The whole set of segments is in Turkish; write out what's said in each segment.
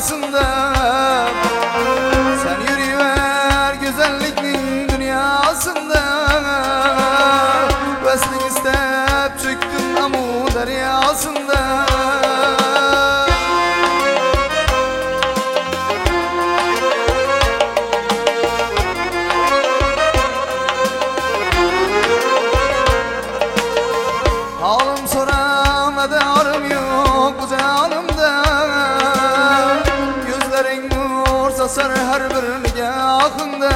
deryasında. Sen yürüyüver güzelliknin dünyasında. Veslik istep çöktüm amu deryasında. Halim soram edarım yok bu canımda. Gözlerin nur sasar her bir nigahında.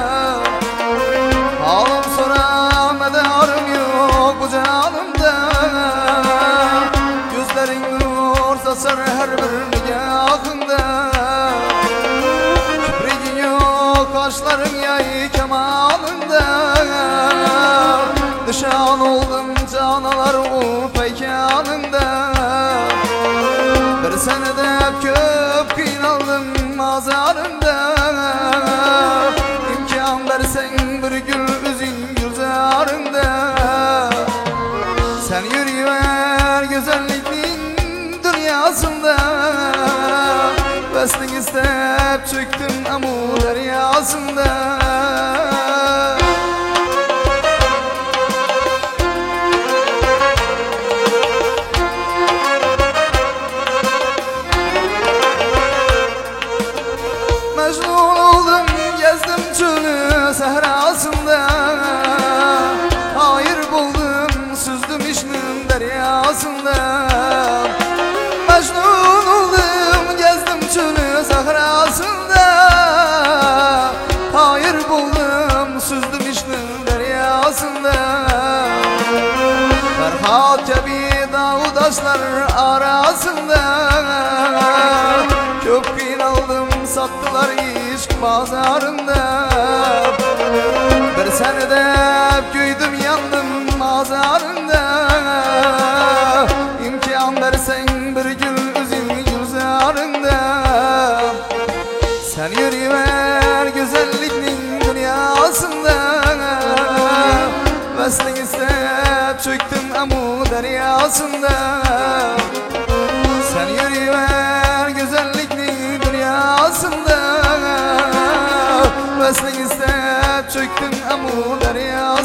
Halim soram edarım yok bu canımda. Gözlerin nur sasar her bir nigahında. Kibriğin yok kaşların yay kemalında. Nişan oldum canalar o peykanında. Bir senede köp kıynaldım mazarında. İmkan versen bir gül üzün gülzarında. Sen yürüyüver güzelliğin dünyasında. Veslik istep çöktüm amu deryasında. Mecnun oldum gezdim çölü sehrasında. Hayır buldum süzdüm işnin deryasında. Mecnun oldum gezdim çölü sehrasında. Hayır buldum süzdüm işnin deryasında. Ferhat gibi dağdaşlar arasında. Köpkün aldım sattılar işk pazarında. Bir senede güydüm yandım mazarında. İmkan versen bir gül üzüm gülzarında. Sen yürüyüver güzelliğinin dünyasında. Veslik istep çöktüm amu deryasında. Sen yürüyüver güzelliğinin dünyasında. Veslik istep çöktüm amu deryasında.